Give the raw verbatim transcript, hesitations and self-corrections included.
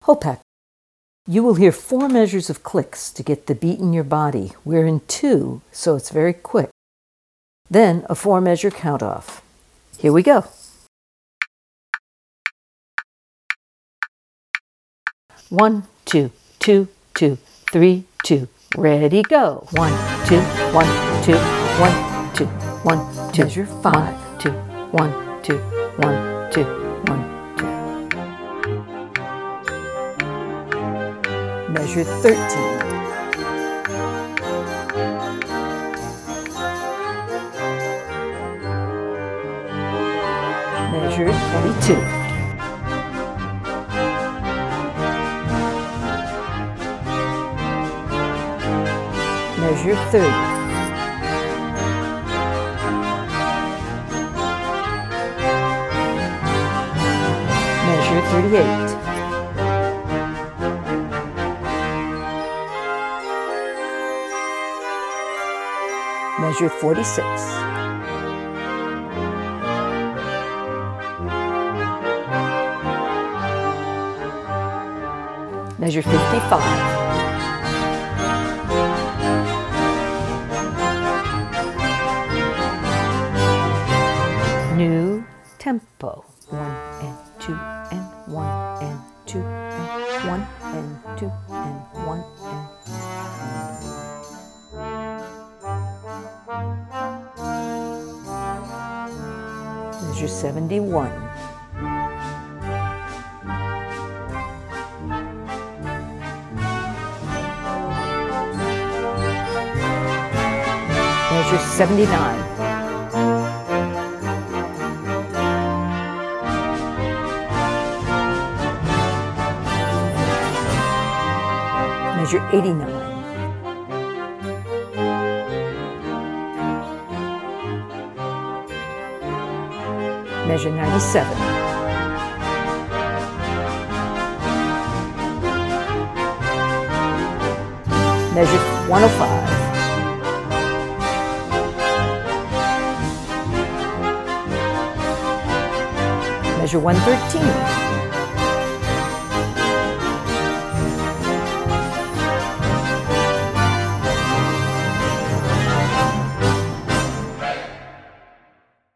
Hopak. You will hear four measures of clicks to get the beat in your body. We're in two, so it's very quick. Then a four-measure count-off. Here we go. One, two, two, two, three, two. Ready, go. One, two, one, two, one, two, one, two. Measure five. One, two, one, two, one, two, one, two. Measure thirteen. Measure twenty-two. Measure thirty. Measure thirty-eight. Measure forty-six. Measure fifty-five. New tempo. One and two and one and two and one and two and one and two. Measure seventy-one. Measure seventy-nine. Measure eighty-nine. Measure ninety-seven. Measure one oh five. Measure one thirteen.